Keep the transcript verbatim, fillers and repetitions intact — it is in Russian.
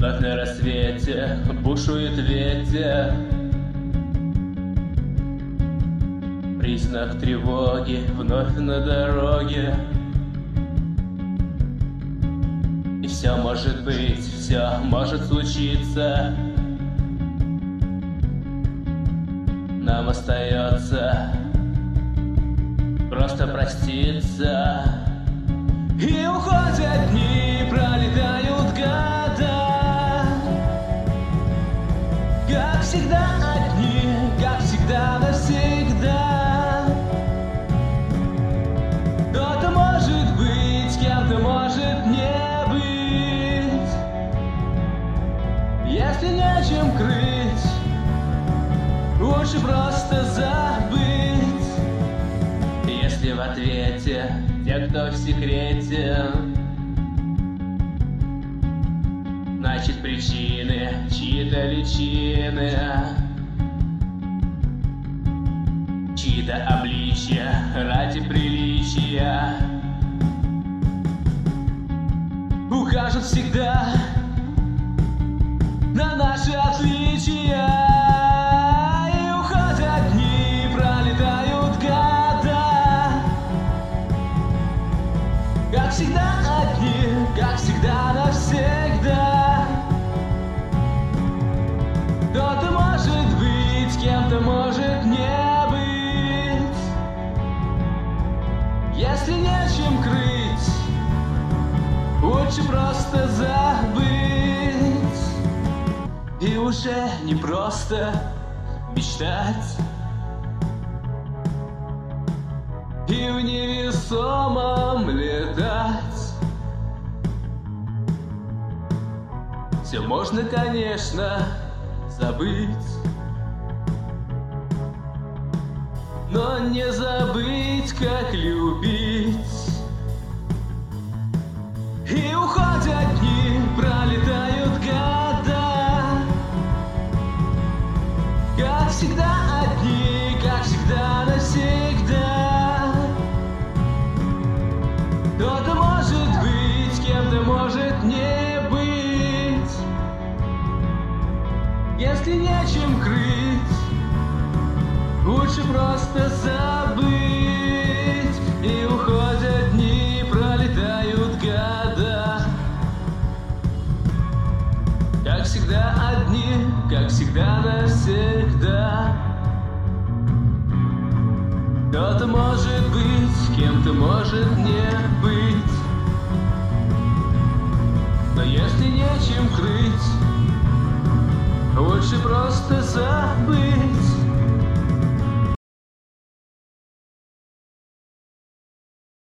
Вновь на рассвете бушует ветер, признак тревоги вновь на дороге. И все может быть, все может случиться. Нам остается просто проститься. И уходят дни, пролетают года, как всегда одни, как всегда навсегда. Кто-то может быть, кем-то может не быть. Если нечем крыть, лучше просто забыть. Если в ответе те, кто в секрете, значит причины чьи-то личины, чьи-то обличья ради приличия укажут всегда на наши отличия. И уходят дни, пролетают года, как всегда одни, как всегда навсегда. Кто-то может быть, кем-то может не быть. Если нечем крыть, лучше просто забыть. И уже не просто мечтать, и в невесомом летать. Все можно, конечно, забыть, но не забыть, как любить. И уходят дни, пролетают года, как всегда одни, как всегда навсегда. Кто-то может быть, кем-то может не быть. Если нечем крыть, лучше просто забыть. И уходят дни, пролетают года, как всегда одни, как всегда навсегда. Кто-то может быть, кем-то может не быть. Но если нечем крыть, лучше просто забыть.